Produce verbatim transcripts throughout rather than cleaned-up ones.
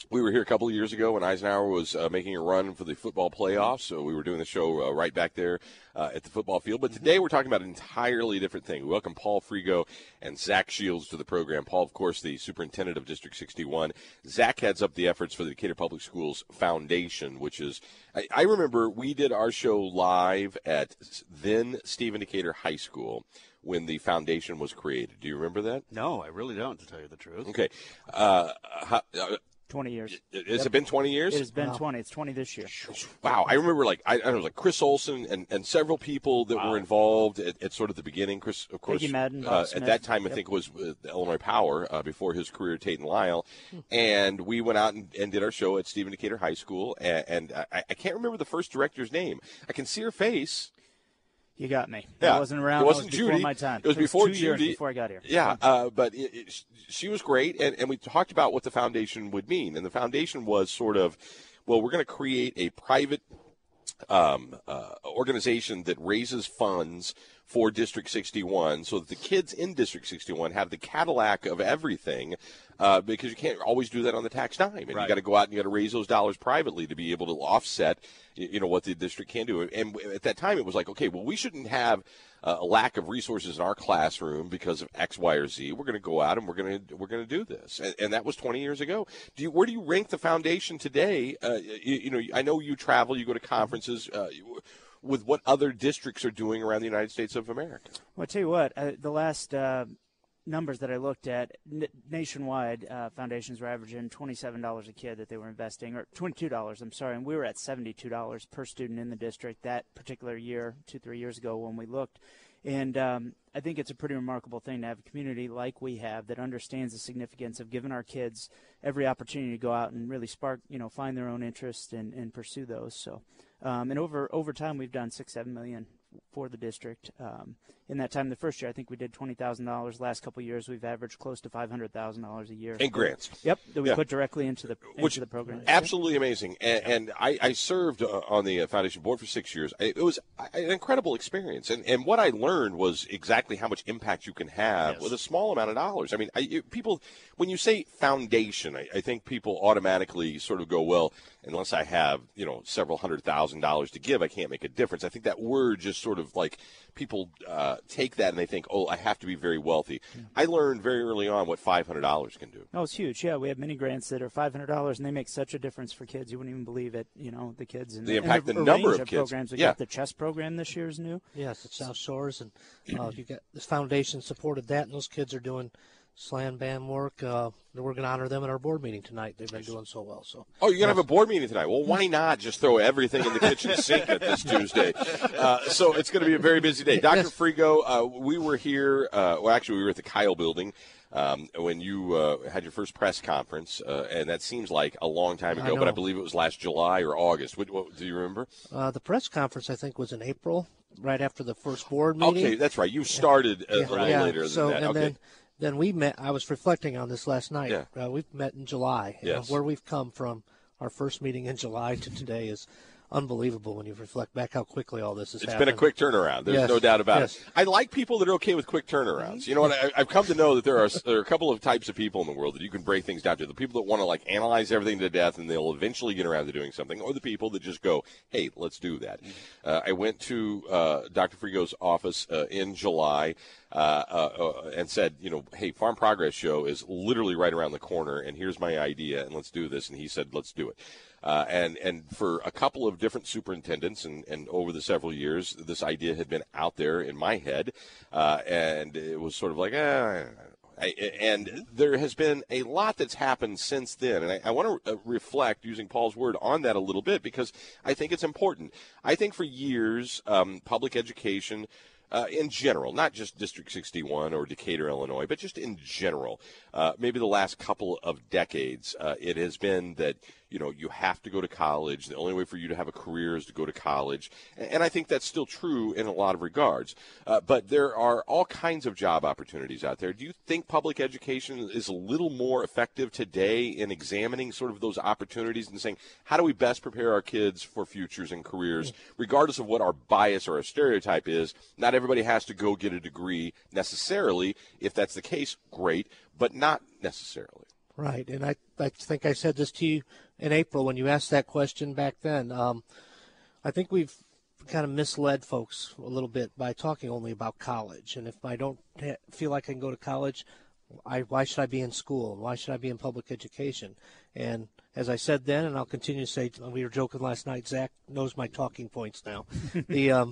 We were here a couple of years ago when Eisenhower was uh, making a run for the football playoffs, so we were doing the show uh, right back there uh, at the football field. But today we're talking about an entirely different thing. We welcome Paul Frigo and Zach Shields to the program. Paul, of course, the superintendent of District sixty-one. Zach heads up the efforts for the Decatur Public Schools Foundation, which is, I, I remember we did our show live at then Stephen Decatur High School when the foundation was created. Do you remember that? No, I really don't, to tell you the truth. Okay. Uh, how, uh, twenty years. Has Yep. it been twenty years? It has been Wow. twenty. It's twenty this year. Wow. I remember, like, I, I was like Chris Olson and, and several people that Wow. were involved at, at sort of the beginning. Chris, of course, Peggy Madden, uh, Bob at Smith. that time, I Yep. think, was with Illinois Power uh, before his career at Tate and Lyle. And we went out and, and did our show at Stephen Decatur High School. And, and I, I can't remember the first director's name. I can see her face. You got me. Yeah. I wasn't around. It wasn't That was before Judy. my time. It was before two years Judy. before I got here. Yeah, uh, but it, it, she was great, and, and we talked about what the foundation would mean. And the foundation was sort of, well, we're going to create a private um, uh, organization that raises funds for District sixty-one so that the kids in District sixty-one have the Cadillac of everything, uh, because you can't always do that on the tax dime. And Right. you got to go out and you got to raise those dollars privately to be able to offset, y- you know, what the district can do. And at that time, it was like, okay, well, we shouldn't have uh, a lack of resources in our classroom because of X, Y, or Z. We're going to go out and we're going to we're going to do this. And, and that was twenty years ago. Do you, where do you rank the foundation today? Uh, you, you know, I know you travel, you go to conferences. Uh, you, with what other districts are doing around the United States of America. Well, I tell you what, uh, the last uh, numbers that I looked at, n- nationwide, uh, foundations were averaging twenty-seven dollars a kid that they were investing, or twenty-two dollars, I'm sorry, and we were at seventy-two dollars per student in the district that particular year, two, three years ago when we looked. And um, I think it's a pretty remarkable thing to have a community like we have that understands the significance of giving our kids every opportunity to go out and really spark, you know, find their own interests and, and pursue those. So, um, and over over time, we've done six, seven million for the district. Um, in that time, the first year, I think we did twenty thousand dollars. Last couple of years, we've averaged close to five hundred thousand dollars a year. In grants. Yep, that we Yeah. put directly into the into Which the program. absolutely amazing. And, and I, I served uh, on the uh, foundation board for six years. It was an incredible experience. And, and what I learned was exactly how much impact you can have Yes. with a small amount of dollars. I mean, I, you, people, when you say foundation, I, I think people automatically sort of go, well, unless I have, you know, several hundred thousand dollars to give, I can't make a difference. I think that word just sort of like people uh, take that and they think, oh, I have to be very wealthy. I learned very early on what five hundred dollars can do. Oh, it's huge. Yeah, we have many grants that are five hundred dollars, and they make such a difference for kids. You wouldn't even believe it. You know, the kids and They and impact the a number range of kids. programs. We Yeah. got the chess program this year is new. Yes, at South Shores, and uh, you got this foundation supported that, and those kids are doing slam band work. Uh, we're going to honor them at our board meeting tonight. They've been doing so well. So. Oh, you're going to have a board meeting tonight. Well, why not just throw everything in the kitchen sink at this Tuesday? Uh, so it's going to be a very busy day. Doctor Frigo, uh, we were here, uh, well, actually, we were at the Kyle building um, when you uh, had your first press conference, uh, and that seems like a long time I ago, but I know. believe it was last July or August. What, what, do you remember? Uh, the press conference, I think, was in April, right after the first board meeting. Okay, that's right. You started a, a little yeah. later than so, that. And Okay. then, then we met. I was reflecting on this last night. Yeah. Uh, we've met in July. You know, Yes. where we've come from our first meeting in July to today is unbelievable when you reflect back how quickly all this has It's happened. been a quick turnaround. There's Yes. no doubt about Yes. it. I like people that are okay with quick turnarounds. You know what? I, I've come to know that there are there are a couple of types of people in the world that you can break things down to. The people that want to like analyze everything to death and they'll eventually get around to doing something, or the people that just go, "Hey, let's do that." Uh, I went to uh, Doctor Frigo's office uh, in July. Uh, uh, uh, and said, you know, hey, Farm Progress Show is literally right around the corner, and here's my idea, and let's do this. And he said, let's do it. Uh, and and for a couple of different superintendents, and, and over the several years, this idea had been out there in my head, uh, and it was sort of like, eh, I, and there has been a lot that's happened since then, and I, I want to reflect, using Paul's word, on that a little bit because I think it's important. I think for years, um, public education, Uh, in general, not just District sixty-one or Decatur, Illinois, but just in general, uh, maybe the last couple of decades, uh, it has been that, you know, you have to go to college. The only way for you to have a career is to go to college. And, and I think that's still true in a lot of regards. Uh, but there are all kinds of job opportunities out there. Do you think public education is a little more effective today in examining sort of those opportunities and saying, how do we best prepare our kids for futures and careers, regardless of what our bias or our stereotype is? Not everybody has to go get a degree necessarily. If that's the case, great, but not necessarily. Right, and I, I think I said this to you in April when you asked that question back then. Um, I think we've kind of misled folks a little bit by talking only about college. And if I don't ha- feel like I can go to college, I, why should I be in school? Why should I be in public education? And as I said then, and I'll continue to say, we were joking last night, Zach knows my talking points now. the um,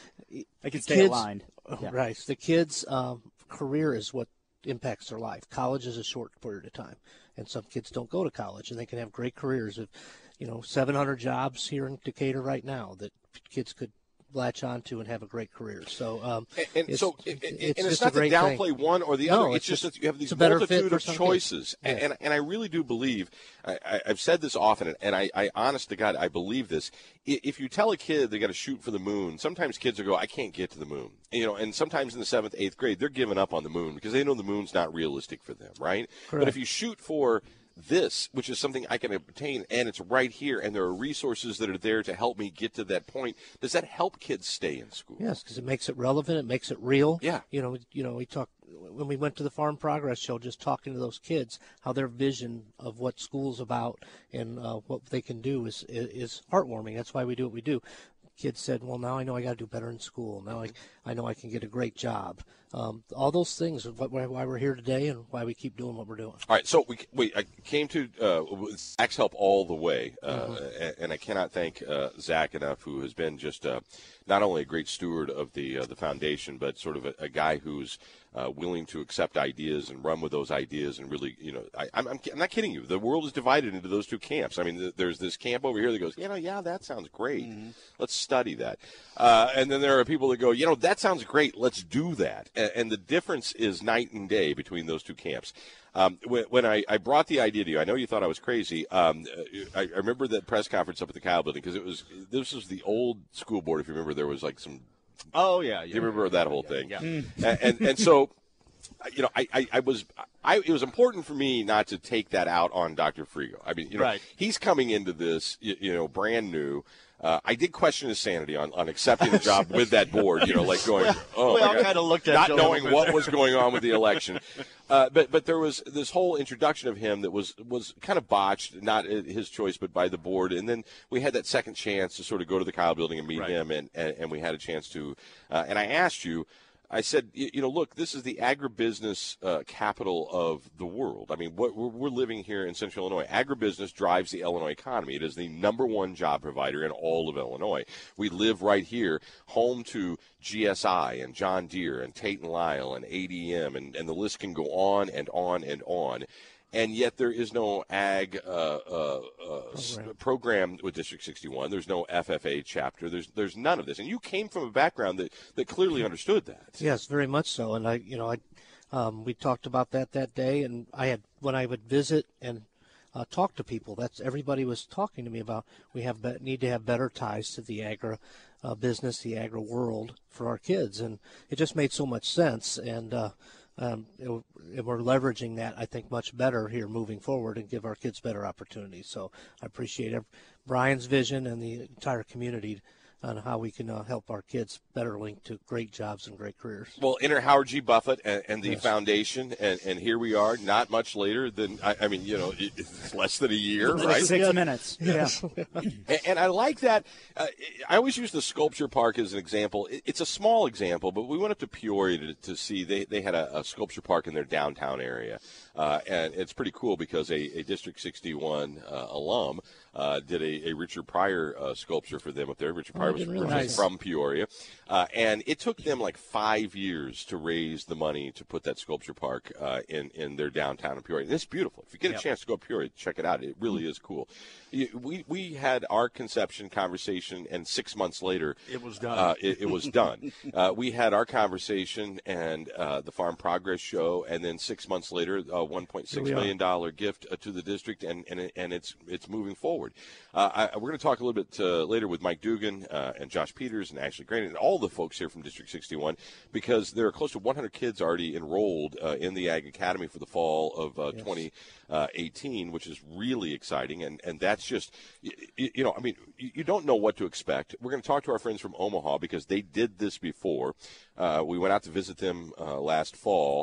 I can stay kids, aligned. Yeah. Right. The kids' um, career is what impacts their life. College is a short period of time, and some kids don't go to college, and they can have great careers. Of, you know, seven hundred jobs here in Decatur right now that kids could latch onto and have a great career. So, um, and, and it's, so, it's, and it's it's just not a great to downplay thing. one or the No, other. It's, it's just just- that you have these it's a better fit multitude for of some choices, kids. and, and and I really do believe. I, I, I've said this often, and I, I, honest to God, I believe this. I- If you tell a kid they got to shoot for the moon, sometimes kids will go, "I can't get to the moon," you know. And sometimes in the seventh, eighth grade, they're giving up on the moon because they know the moon's not realistic for them, right? Correct. But if you shoot for this, which is something I can obtain, and it's right here, and there are resources that are there to help me get to that point. Does that help kids stay in school? Yes, because it makes it relevant. It makes it real. Yeah. You know, you know, we talk when we went to the Farm Progress Show, just talking to those kids, how their vision of what school's about and uh, what they can do is, is is heartwarming. That's why we do what we do. Kids said, "Well, now I know I got to do better in school. Now I I know I can get a great job." Um, all those things are what, why we're here today and why we keep doing what we're doing. All right, so we, we I came to uh, Zach's help all the way, uh, Mm-hmm. and, and I cannot thank uh, Zach enough, who has been just uh, not only a great steward of the uh, the foundation, but sort of a, a guy who's uh, willing to accept ideas and run with those ideas, and really, you know, I, I'm, I'm I'm not kidding you. The world is divided into those two camps. I mean, th- there's this camp over here that goes, you know, yeah, that sounds great. Mm-hmm. Let's study that, uh, and then there are people that go, you know, that sounds great. Let's do that, and, and the difference is night and day between those two camps. Um, when when I, I brought the idea to you, I know you thought I was crazy. Um, I, I remember that press conference up at the Kyle Building because it was this was the old school board. If you remember, there was like some. Oh yeah, yeah. You remember that whole thing? Yeah. And, and and so, you know, I, I, I was I it was important for me not to take that out on Doctor Frigo. I mean, you know, Right. he's coming into this, you, you know, brand new. Uh, I did question his sanity on, on accepting the job with that board, you know, like going, oh, we my all God, kinda looked at not you a little knowing bit what there. was going on with the election. Uh, but but there was this whole introduction of him that was was kind of botched, not his choice, but by the board. And then we had that second chance to sort of go to the Kyle Building and meet Right. him, and, and, and we had a chance to. Uh, and I asked you. I said, you, you know, look, this is the agribusiness uh, capital of the world. I mean, what, we're, we're living here in Central Illinois. Agribusiness drives the Illinois economy. It is the number one job provider in all of Illinois. We live right here, home to G S I and John Deere and Tate and Lyle and A D M, and, and the list can go on and on and on. And yet there is no ag uh, uh, uh, program. program with District sixty-one. There's no F F A chapter. There's there's none of this. And you came from a background that, that clearly understood that. Yes, very much so. And I, you know, I, um, we talked about that that day. And I had when I would visit and uh, talk to people, that's everybody was talking to me about. We have be- need to have better ties to the agri uh, business, the agri world for our kids, and it just made so much sense. And uh, Um, it, and we're leveraging that, I think, much better here moving forward and give our kids better opportunities. So I appreciate it. Brian's vision and the entire community on how we can uh, help our kids better link to great jobs and great careers. Well, enter Howard G. Buffett and, and the Yes. foundation, and, and here we are, not much later than, I, I mean, you know, it- it's less than a year, right? Six Yeah. minutes. Yes. Yeah. And, and I like that. Uh, I always use the sculpture park as an example. It, it's a small example, but we went up to Peoria to, to see. They they had a, a sculpture park in their downtown area, uh, and it's pretty cool because a, a District sixty-one uh, alum uh, did a, a Richard Pryor uh, sculpture for them up there. Richard Pryor I was didn't originally realize that. from Peoria, uh, and it took them like five years to raise the money to put that sculpture park uh, in in their downtown in Peoria. And it's beautiful. If you get a Yep. chance to go to Peoria, check it out. It really is cool. You- We we had our conception conversation, and six months later, It was done. Uh, it, it was done. uh, we had our conversation and uh, the Farm Progress Show, and then six months later, a one point Here six we are. million dollar gift uh, to the district, and and, it, and it's it's moving forward. Uh, I, we're going to talk a little bit uh, later with Mike Dugan uh, and Josh Peters and Ashley Grant and all the folks here from District sixty-one, because there are close to one hundred kids already enrolled uh, in the Ag Academy for the fall of uh, Yes. twenty eighteen, which is really exciting, and and that's just you, you know, I mean, you, you don't know what to expect. We're going to talk to our friends from Omaha because they did this before. Uh, we went out to visit them uh, last fall.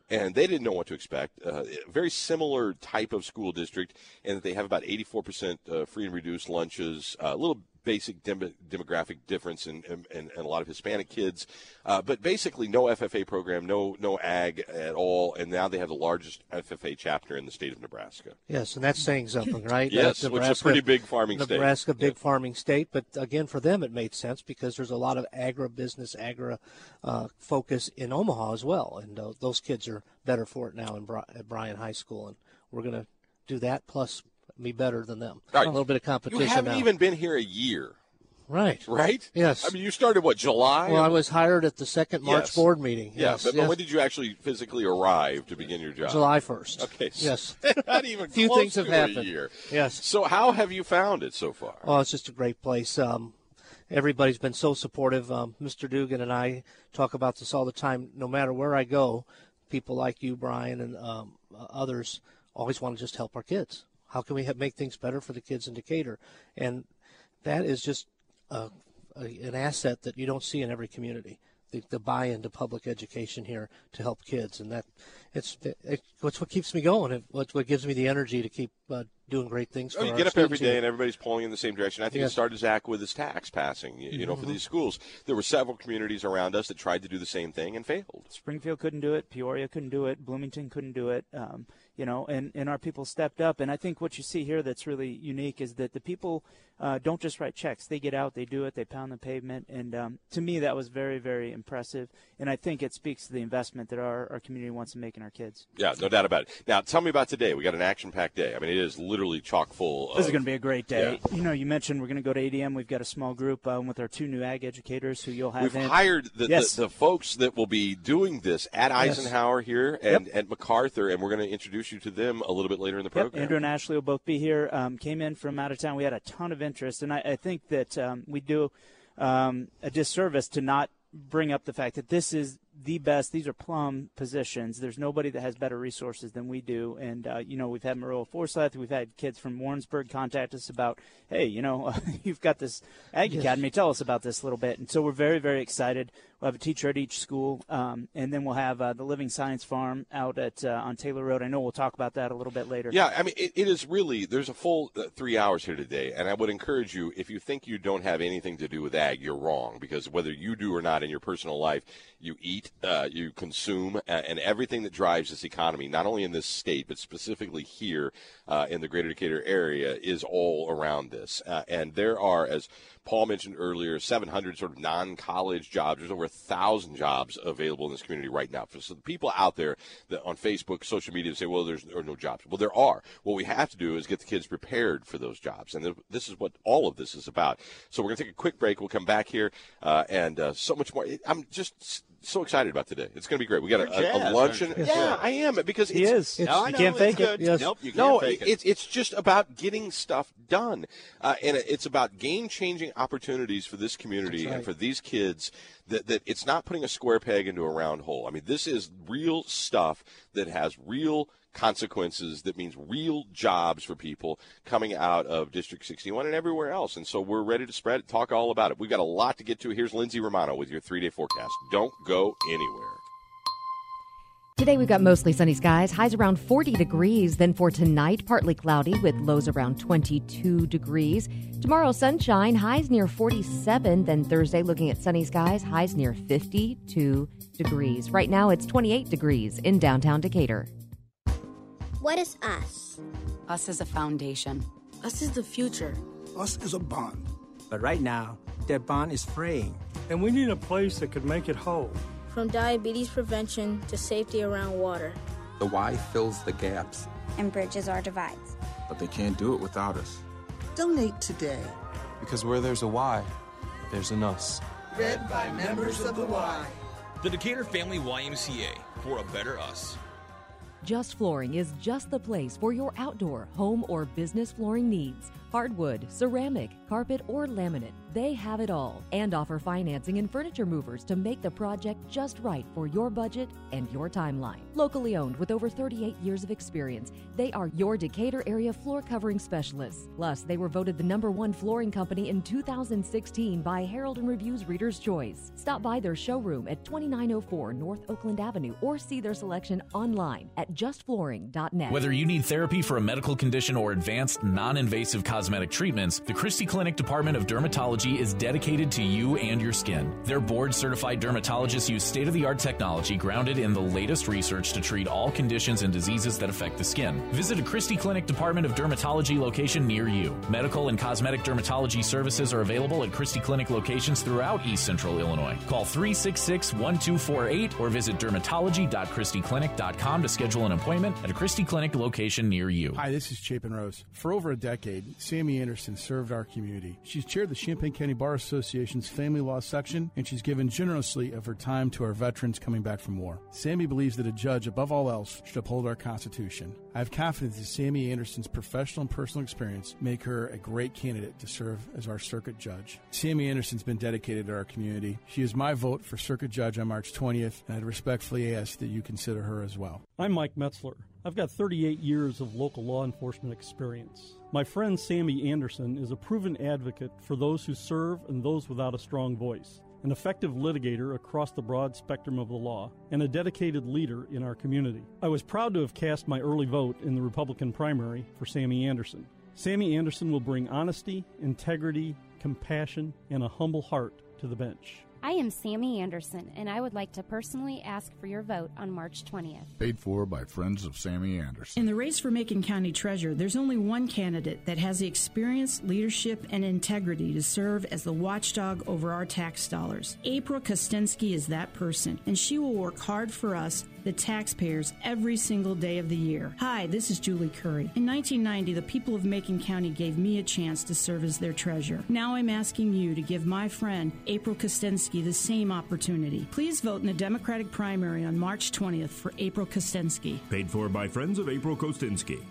and they didn't know what to expect. Uh, very similar type of school district, and that they have about eighty-four percent uh, free and reduced lunches, a uh, little basic dem- demographic difference in, in, in, in a lot of Hispanic kids, uh, but basically no F F A program, no no ag at all, and now they have the largest F F A chapter in the state of Nebraska. Yes, and that's saying something, right? Yes, Nebraska, which is a pretty big farming Nebraska, state. Nebraska, big yeah. farming state, but again, for them it made sense because there's a lot of agribusiness, agri uh, focus in Omaha as well, and uh, those kids are better for it now in Bri- at Bryan High School, and we're going to do that plus be better than them. Right. A little bit of competition. You haven't now. even been here a year. Right. Right? Yes. I mean, you started, what, July? Well, I was hired at the second March yes. board meeting. Yeah, Yes. but, yes. but when did you actually physically arrive to begin your job? July first. Okay. So yes. Not even Few close things to have a happened. year. Yes. So how have you found it so far? Oh, it's just a great place. Um, everybody's been so supportive. Um, Mister Dugan and I talk about this all the time. No matter where I go, people like you, Brian, and um, others always want to just help our kids. How can we have, make things better for the kids in Decatur? And that is just a, a, an asset that you don't see in every community. The, the buy-in to public education here to help kids, and that it's it, it's what keeps me going. It, what what gives me the energy to keep uh, doing great things. For oh, you our get up every students day here. and everybody's pulling in the same direction. I think Yes. it started, Zach, with his tax passing. You, you know, Mm-hmm. for these schools, there were several communities around us that tried to do the same thing and failed. Springfield couldn't do it. Peoria couldn't do it. Bloomington couldn't do it. Um, you know, and, and our people stepped up. And I think what you see here that's really unique is that the people uh, don't just write checks. They get out, they do it, they pound the pavement. And um, to me, that was very, very impressive. And I think it speaks to the investment that our, our community wants to make in our kids. Yeah, no doubt about it. Now, tell me about today. We got an action-packed day. I mean, it is literally chock full. This of, is going to be a great day. Yeah. You know, you mentioned we're going to go to A D M. We've got a small group um, with our two new ag educators who you'll have We've in. hired the, Yes. the, the folks that will be doing this at Eisenhower here and Yep. at MacArthur, and we're going to introduce you to them a little bit later in the Yep, program. Andrew and Ashley will both be here. Um, came in from out of town. We had a ton of interest, and I, I think that um, we do um, a disservice to not bring up the fact that this is the best. These are plum positions. There's nobody that has better resources than we do. And, uh, you know, we've had Maroa Forsyth. We've had kids from Warrensburg contact us about, hey, you know, you've got this Ag Yes. Academy. Tell us about this a little bit. And so we're very, very excited. We'll have a teacher at each school, um, and then we'll have uh, the Living Science Farm out at uh, on Taylor Road. I know we'll talk about that a little bit later. Yeah, I mean, it, it is really, there's a full uh, three hours here today, and I would encourage you, if you think you don't have anything to do with ag, you're wrong, because whether you do or not in your personal life, you eat, uh, you consume, uh, and everything that drives this economy, not only in this state, but specifically here uh, in the greater Decatur area, is all around this. Uh, and there are, as Paul mentioned earlier, seven hundred sort of non-college jobs. There's over one thousand jobs available in this community right now. So the people out there that on Facebook, social media say, well, there's there are no jobs. Well, there are. What we have to do is get the kids prepared for those jobs. And this is what all of this is about. So we're going to take a quick break. We'll come back here uh, and uh, so much more. I'm just so excited about today. It's going to be great. We got a, a, a luncheon. Yes. Yeah, I am, because He it's, is. No, I you know, can't it's fake good. it. Yes. Nope, you can't No, fake it. it's it's just about getting stuff done, uh, and it's about game-changing opportunities for this community That's right. and for these kids. That that it's not putting a square peg into a round hole. I mean, this is real stuff that has real consequences. That means real jobs for people coming out of District sixty-one and everywhere else. And so we're ready to spread it, talk all about it. We've got a lot to get to. Here's Lindsay Romano with your three-day forecast. Don't go anywhere. Today we've got mostly sunny skies, highs around forty degrees. Then for tonight, partly cloudy with lows around twenty-two degrees. Tomorrow, sunshine, highs near forty-seven. Then Thursday, looking at sunny skies, highs near fifty-two degrees. Right now, it's twenty-eight degrees in downtown Decatur. What is us? Us is a foundation. Us is the future. Us is a bond. But right now, that bond is fraying, and we need a place that could make it whole. From diabetes prevention to safety around water. The Y fills the gaps. And bridges our divides. But they can't do it without us. Donate today. Because where there's a Y, there's an us. Read by members of the Y. The Decatur Family Y M C A, for a better us. Just Flooring is just the place for your outdoor, home, or business flooring needs. Hardwood, ceramic, carpet, or laminate, they have it all and offer financing and furniture movers to make the project just right for your budget and your timeline. Locally owned with over thirty-eight years of experience, they are your Decatur area floor covering specialists. Plus, they were voted the number one flooring company in two thousand sixteen by Herald and Review's Reader's Choice. Stop by their showroom at twenty-nine oh four North Oakland Avenue or see their selection online at just flooring dot net. Whether you need therapy for a medical condition or advanced, non-invasive cosmetic treatments, the Christie Clinic Department of Dermatology is dedicated to you and your skin. Their board-certified dermatologists use state-of-the-art technology grounded in the latest research to treat all conditions and diseases that affect the skin. Visit a Christie Clinic Department of Dermatology location near you. Medical and cosmetic dermatology services are available at Christie Clinic locations throughout East Central Illinois. Call three six six, one two four eight or visit dermatology dot christie clinic dot com to schedule an appointment at a Christie Clinic location near you. Hi, this is Chapin Rose. For over a decade, Sammy Anderson served our community. She's chaired the Champaign County Bar Association's Family Law section, and she's given generously of her time to our veterans coming back from war. Sammy believes that a judge, above all else, should uphold our Constitution. I have confidence that Sammy Anderson's professional and personal experience make her a great candidate to serve as our circuit judge. Sammy Anderson's been dedicated to our community. She is my vote for circuit judge on March twentieth, and I'd respectfully ask that you consider her as well. I'm Mike Metzler. I've got thirty-eight years of local law enforcement experience. My friend Sammy Anderson is a proven advocate for those who serve and those without a strong voice, an effective litigator across the broad spectrum of the law, and a dedicated leader in our community. I was proud to have cast my early vote in the Republican primary for Sammy Anderson. Sammy Anderson will bring honesty, integrity, compassion, and a humble heart to the bench. I am Sammy Anderson, and I would like to personally ask for your vote on March twentieth. Paid for by Friends of Sammy Anderson. In the race for Macon County Treasurer, there's only one candidate that has the experience, leadership, and integrity to serve as the watchdog over our tax dollars. April Kostensky is that person, and she will work hard for us, the taxpayers, every single day of the year. Hi, this is Julie Curry. In nineteen ninety, the people of Macon County gave me a chance to serve as their treasurer. Now I'm asking you to give my friend, April Kostensky, the same opportunity. Please vote in the Democratic primary on March twentieth for April Kostensky. Paid for by Friends of April Kostensky.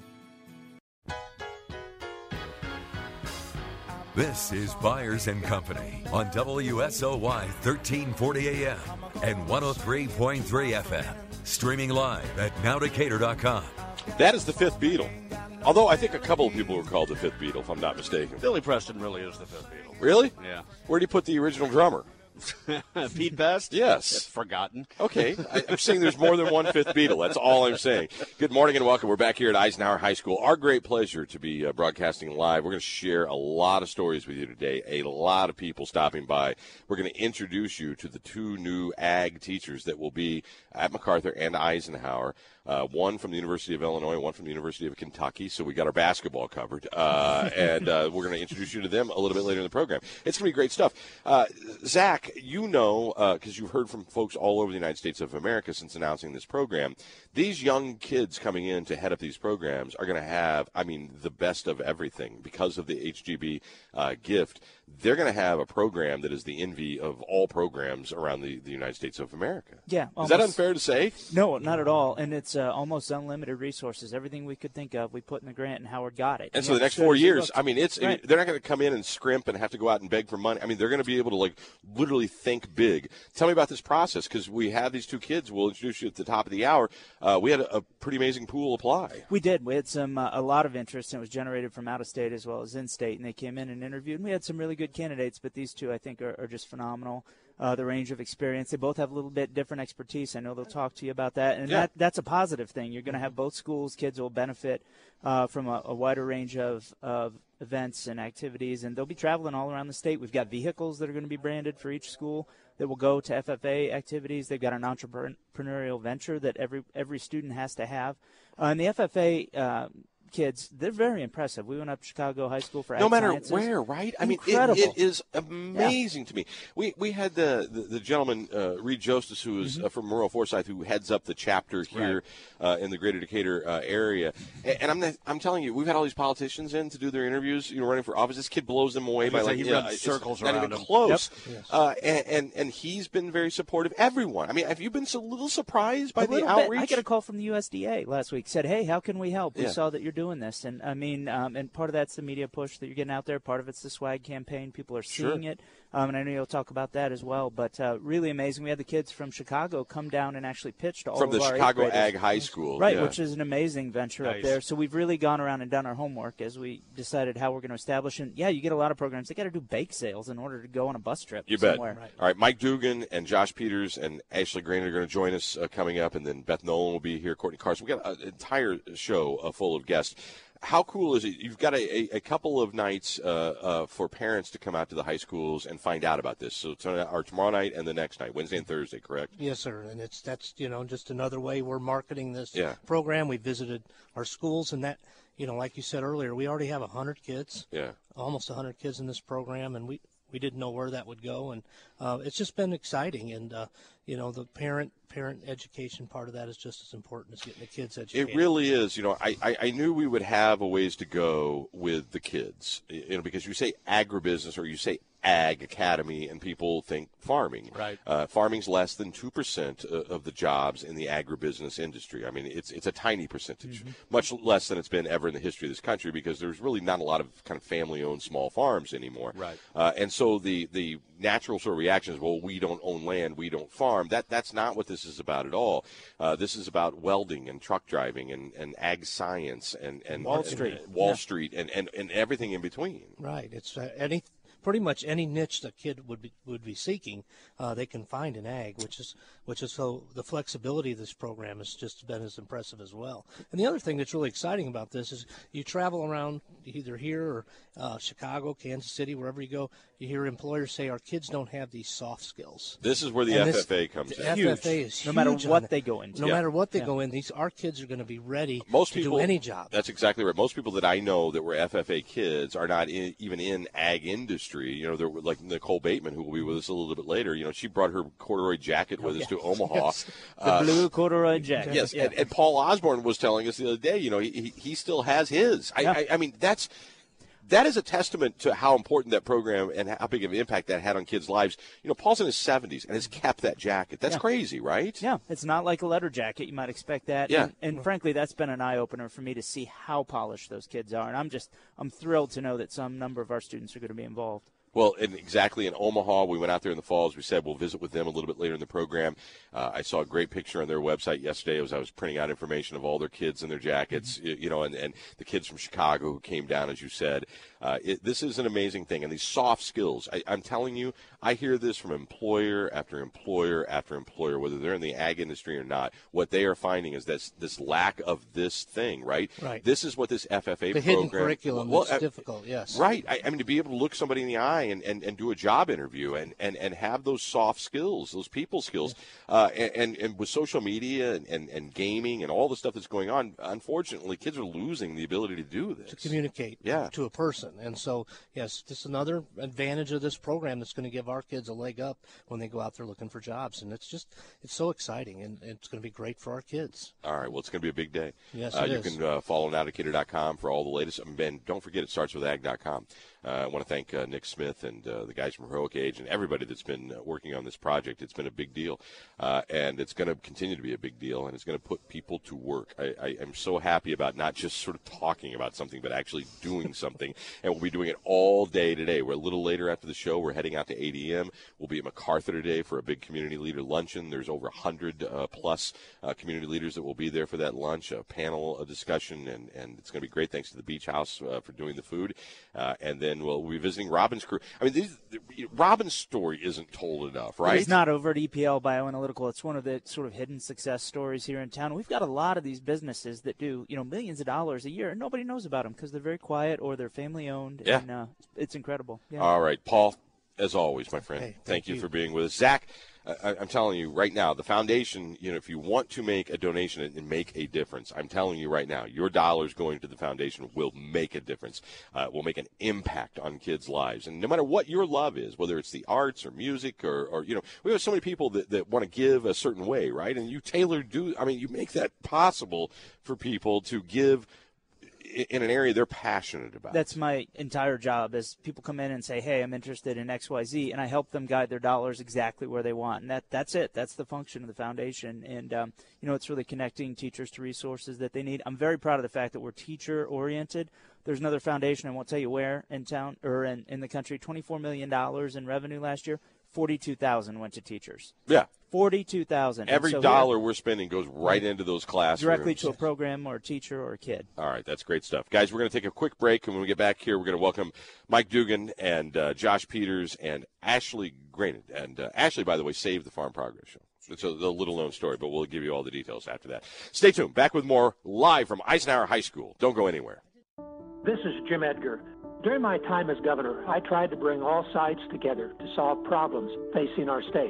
This is Byers and Company on W S O Y thirteen forty A M and one oh three point three F M. Streaming live at now decatur dot com. That is the fifth Beatle. Although I think a couple of people were called the fifth Beatle, if I'm not mistaken. Billy Preston really is the fifth Beatle. Really? Yeah. Where do you put the original drummer? Pete Best? Yes. It's forgotten. Okay. I, I'm saying there's more than one fifth Beatle. That's all I'm saying. Good morning and welcome. We're back here at Eisenhower High School. Our great pleasure to be uh, broadcasting live. We're going to share a lot of stories with you today, a lot of people stopping by. We're going to introduce you to the two new ag teachers that will be at MacArthur and Eisenhower. Uh, one from the University of Illinois, one from the University of Kentucky. So we got our basketball covered. Uh, and uh, we're going to introduce you to them a little bit later in the program. It's going to be great stuff. Uh, Zach, you know, because uh, you've heard from folks all over the United States of America since announcing this program, these young kids coming in to head up these programs are going to have, I mean, the best of everything because of the H G B uh, gift. They're going to have a program that is the envy of all programs around the, the United States of America. Yeah. Almost, is that unfair to say? No, not at all. And it's uh, almost unlimited resources. Everything we could think of, we put in the grant, and Howard got it. And, and so the next four years, I mean, it's right. I mean, they're not going to come in and scrimp and have to go out and beg for money. I mean, they're going to be able to, like, literally think big. Tell me about this process, because we have these two kids. We'll introduce you at the top of the hour. Uh, we had a, a pretty amazing pool apply. We did. We had some uh, a lot of interest, and it was generated from out of state as well as in state, and they came in and interviewed. And we had some really good candidates, but these two, I think, are, are just phenomenal. Uh, the range of experience. They both have a little bit different expertise. I know they'll talk to you about that, and yeah. that that's a positive thing. You're going to have both schools. Kids will benefit uh, from a, a wider range of, of events and activities, and they'll be traveling all around the state. We've got vehicles that are going to be branded for each school that will go to F F A activities. They've got an entrepreneurial venture that every every student has to have. Uh, and the F F A uh, kids, they're very impressive. We went up to Chicago High School for no ag matter sciences. where, right? I Incredible. mean, it, it is amazing yeah. to me. We we had the the, the gentleman uh, Reed Jostis, who is mm-hmm. uh, from Monroe Forsyth, who heads up the chapter here right. uh, in the Greater Decatur uh, area. And, and I'm I'm telling you, we've had all these politicians in to do their interviews, you know, running for office. This kid blows them away by like he you know, runs circles not around even him. close. Yep. Yes. Uh, and, and and he's been very supportive. Everyone. I mean, have you been a little surprised by a the outreach? outreach? I got a call from the U S D A last week. Said, "Hey, how can we help? We yeah. saw that you're doing this." And I mean, um, and part of that's the media push that you're getting out there. Part of it's the swag campaign. People are seeing sure. it. Um, and I know you'll talk about that as well. But uh, really amazing. We had the kids from Chicago come down and actually pitch to all from of the our Chicago eighth graders. Ag High School, right? yeah. Which is an amazing venture nice. up there. So we've really gone around and done our homework as we decided how we're going to establish. And yeah, you get a lot of programs. They got to do bake sales in order to go on a bus trip. You somewhere. bet. Right. All right, Mike Dugan and Josh Peters and Ashley Green are going to join us uh, coming up, and then Beth Nolan will be here. Courtney Carson. We got an entire show uh, full of guests. How cool is it? You've got a, a, a couple of nights uh, uh, for parents to come out to the high schools and find out about this. So tonight, or tomorrow night and the next night, Wednesday and Thursday, correct? Yes, sir. And it's that's you know just another way we're marketing this yeah. program. We visited our schools, and that you know, like you said earlier, we already have a hundred kids. Yeah. Almost a hundred kids in this program, and we. We didn't know where that would go, and uh, it's just been exciting. And uh, you know, the parent parent education part of that is just as important as getting the kids educated. It really is. You know, I, I, I knew we would have a ways to go with the kids. You know, because you say agribusiness or you say ag academy, and people think farming. Right. Uh, farming's less than two percent of the jobs in the agribusiness industry. I mean, it's it's a tiny percentage, mm-hmm. much less than it's been ever in the history of this country, because there's really not a lot of kind of family-owned small farms anymore. Right. Uh, and so the the natural sort of reaction is, well, we don't own land, we don't farm. That that's not what this is about at all. Uh, this is about welding and truck driving and, and ag science and, and Wall and, Street, and Wall yeah. Street and, and, and everything in between. Right. It's uh, any. Pretty much any niche the kid would be would be seeking, uh, they can find in ag, which is which is so the flexibility of this program has just been as impressive as well. And the other thing that's really exciting about this is you travel around either here or uh, Chicago, Kansas City, wherever you go, you hear employers say our kids don't have these soft skills. This is where the and F F A this, comes the in. F F A is no matter huge what on they go into. No yeah. matter what they yeah. go in, these our kids are going to be ready Most to people, do any job. That's exactly right. Most people that I know that were F F A kids are not in, even in ag industry. You know, they're like Nicole Bateman, who will be with us a little bit later. You know, she brought her corduroy jacket with oh, us yeah. to Omaha. Yes. The uh, blue corduroy jacket. Yes, yeah. and, and Paul Osborne was telling us the other day, you know, he, he, he still has his. I, yeah. I, I mean, that's that is a testament to how important that program and how big of an impact that had on kids' lives. You know, Paul's in his seventies and has kept that jacket. That's yeah. crazy, right? Yeah, it's not like a leather jacket. You might expect that. Yeah. And, and frankly, that's been an eye-opener for me to see how polished those kids are. And I'm just I'm thrilled to know that some number of our students are going to be involved. Well, and exactly in Omaha, we went out there in the fall. As we said, we'll visit with them a little bit later in the program. Uh, I saw a great picture on their website yesterday as I was printing out information of all their kids and their jackets, mm-hmm. you know, and, and the kids from Chicago who came down, as you said. Uh, it, this is an amazing thing. And these soft skills, I, I'm telling you, I hear this from employer after employer after employer, whether they're in the ag industry or not. What they are finding is this, this lack of this thing, right? Right. This is what this F F A the program. The hidden curriculum well, that's uh, difficult, yes. Right. I, I mean, to be able to look somebody in the eye and, and, and do a job interview and, and, and have those soft skills, those people skills. Uh, and, and, and with social media and, and, and gaming and all the stuff that's going on, unfortunately, kids are losing the ability to do this. To communicate yeah. to a person. And so, yes, this is another advantage of this program that's going to give our kids a leg up when they go out there looking for jobs. And it's just, it's so exciting, and it's going to be great for our kids. All right. Well, it's going to be a big day. Yes, uh, it you is. can uh, follow now decatur dot com for all the latest. And Ben, don't forget, it starts with ag dot com. Uh, I want to thank uh, Nick Smith and uh, the guys from Heroic Age and everybody that's been uh, working on this project. It's been a big deal, uh, and it's going to continue to be a big deal, and it's going to put people to work. I, I am so happy about not just sort of talking about something, but actually doing something, and we'll be doing it all day today. We're a little later after the show. We're heading out to A D M. We'll be at MacArthur today for a big community leader luncheon. There's over one hundred uh, plus uh, community leaders that will be there for that lunch, a panel a discussion, and, and it's going to be great. Thanks to the Beach House uh, for doing the food, uh, and then we'll, we'll be visiting Robin's crew. I mean, these, Robin's story isn't told enough, right? It's not over at E P L Bioanalytical. It's one of the sort of hidden success stories here in town. We've got a lot of these businesses that do, you know, millions of dollars a year, and nobody knows about them because they're very quiet or they're family-owned. Yeah. And uh, it's incredible. Yeah. All right, Paul, as always, my friend, Hey, thank, thank you you. for being with us. Zach, I, I'm telling you right now, the foundation, you know, if you want to make a donation and make a difference, I'm telling you right now, your dollars going to the foundation will make a difference, uh, will make an impact on kids' lives. And no matter what your love is, whether it's the arts or music or, or you know, we have so many people that, that want to give a certain way, right? And you tailor do, I mean, you make that possible for people to give in an area they're passionate about. That's my entire job is people come in and say, hey, I'm interested in X Y Z, and I help them guide their dollars exactly where they want. And that that's it. That's the function of the foundation. And, um, you know, it's really connecting teachers to resources that they need. I'm very proud of the fact that we're teacher-oriented. There's another foundation, I won't tell you where, in town or in, in the country, twenty-four million dollars in revenue last year. forty-two thousand went to teachers. Yeah. forty-two thousand. Every so dollar we're spending goes right into those classrooms. Directly to a program or a teacher or a kid. All right, that's great stuff. Guys, we're going to take a quick break, and when we get back here, we're going to welcome Mike Dugan and uh, Josh Peters and Ashley Granin. And uh, Ashley, by the way, saved the Farm Progress Show. It's a, a little-known story, but we'll give you all the details after that. Stay tuned. Back with more live from Eisenhower High School. Don't go anywhere. This is Jim Edgar. During my time as governor, I tried to bring all sides together to solve problems facing our state.